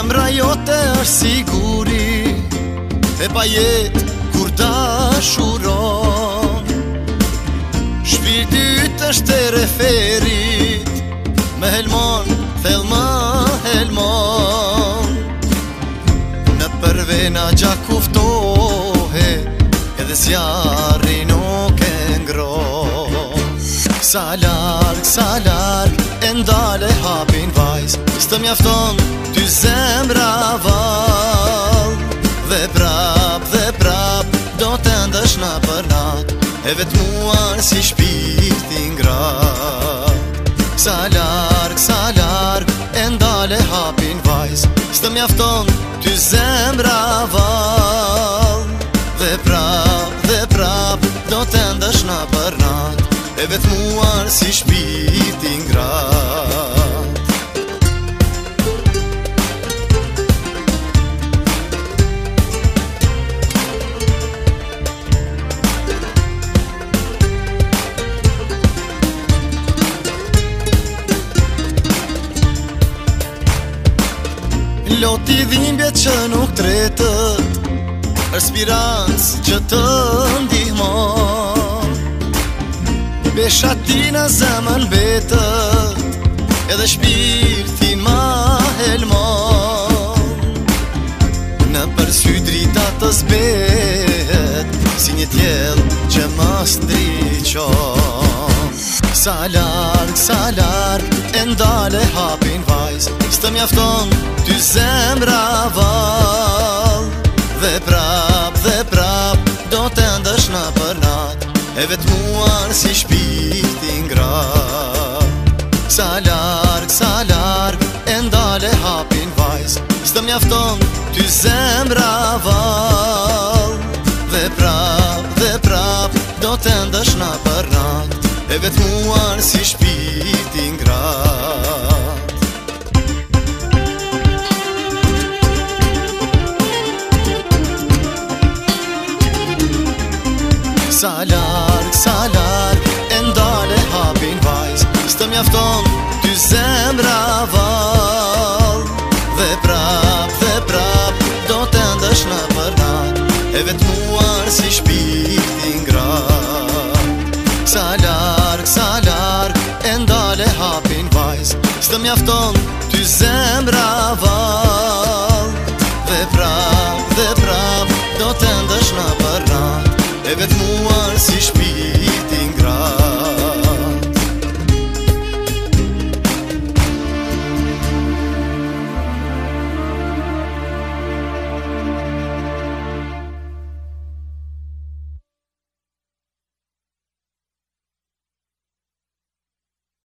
Zemra jote është siguri e pa jetë kur dashuron. Shpirti yt është e referit me helmon, thelma helmon. Në përvena gjak uftohe edhe zjarri nuk e ngron. Sa larg e ndale hapin vajz, s'të mjafton ty zemra val. Dhe prap do të ndësh në për nat, e vetë muar si shpirti ngrat. Sa larg e ndale hapin vajz, s'të mjafton ty zemra val. Dhe prap do të ndësh në për nat, e vetë muar si shpirti ngrat. Loti dhimbjet që nuk tretët, respirancë që të ndihmon. Beshati në zemën betët, edhe shpirtin ma helmon. Në përsy drita të zbet, si një tjell që mas ndriqon. Sa larg e ndale hapin vajz, s'të mjafton ty zemra val. Dhe prap do të ndësh në për nat, e vetë muar si shpirti ngrat. Sa larg e ndale hapin vajz, s'të mjafton ty zemra val. Dhe prap do të ndësh në për nat, e vetë muar si shpirti ngrat. Sa larg e ndale hapin vajz, s'të mjafton ty zemra val. Dhe prap do të ndësh në për nat, e vetë muar si shpirti ngrat. Sa larg e ndale hapin vajz, s'të mjafton ty zemra val.